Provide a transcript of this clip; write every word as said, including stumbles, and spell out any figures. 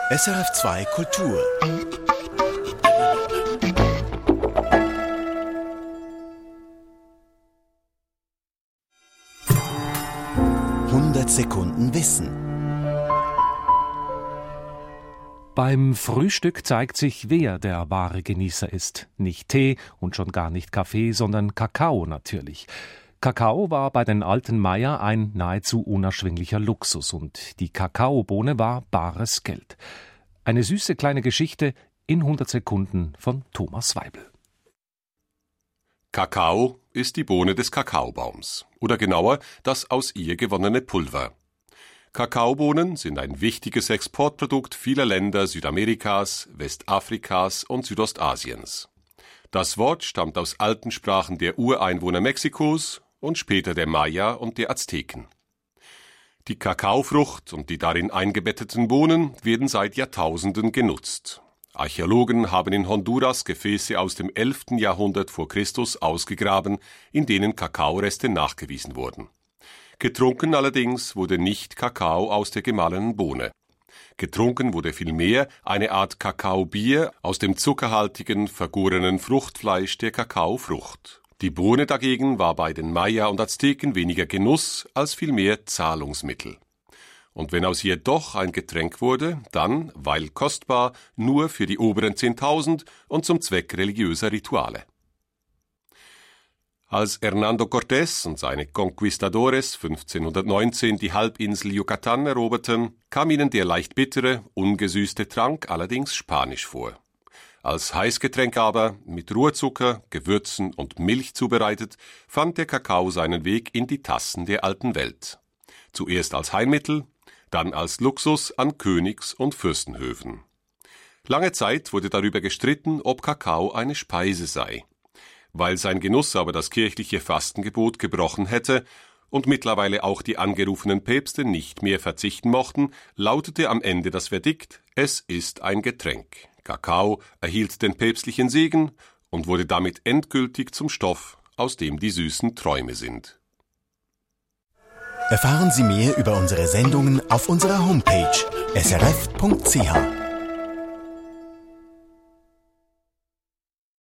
S R F zwei Kultur. hundert Sekunden Wissen. Beim Frühstück zeigt sich, wer der wahre Genießer ist. Nicht Tee und schon gar nicht Kaffee, sondern Kakao natürlich. Kakao war bei den alten Maya ein nahezu unerschwinglicher Luxus und die Kakaobohne war bares Geld. Eine süße kleine Geschichte in hundert Sekunden von Thomas Weibel. Kakao ist die Bohne des Kakaobaums oder genauer das aus ihr gewonnene Pulver. Kakaobohnen sind ein wichtiges Exportprodukt vieler Länder Südamerikas, Westafrikas und Südostasiens. Das Wort stammt aus alten Sprachen der Ureinwohner Mexikos und später der Maya und der Azteken. Die Kakaofrucht und die darin eingebetteten Bohnen werden seit Jahrtausenden genutzt. Archäologen haben in Honduras Gefäße aus dem elften Jahrhundert vor Christus ausgegraben, in denen Kakaoreste nachgewiesen wurden. Getrunken allerdings wurde nicht Kakao aus der gemahlenen Bohne. Getrunken wurde vielmehr eine Art Kakaobier aus dem zuckerhaltigen, vergorenen Fruchtfleisch der Kakaofrucht. Die Bohne dagegen war bei den Maya und Azteken weniger Genuss als vielmehr Zahlungsmittel. Und wenn aus ihr doch ein Getränk wurde, dann, weil kostbar, nur für die oberen zehntausend und zum Zweck religiöser Rituale. Als Hernando Cortés und seine Conquistadores fünfzehnhundertneunzehn die Halbinsel Yucatan eroberten, kam ihnen der leicht bittere, ungesüßte Trank allerdings spanisch vor. Als Heißgetränk aber, mit Rohrzucker, Gewürzen und Milch zubereitet, fand der Kakao seinen Weg in die Tassen der alten Welt. Zuerst als Heilmittel, dann als Luxus an Königs- und Fürstenhöfen. Lange Zeit wurde darüber gestritten, ob Kakao eine Speise sei. Weil sein Genuss aber das kirchliche Fastengebot gebrochen hätte und mittlerweile auch die angerufenen Päpste nicht mehr verzichten mochten, lautete am Ende das Verdikt: Es ist ein Getränk. Kakao erhielt den päpstlichen Segen und wurde damit endgültig zum Stoff, aus dem die süßen Träume sind. Erfahren Sie mehr über unsere Sendungen auf unserer Homepage s r f punkt c h.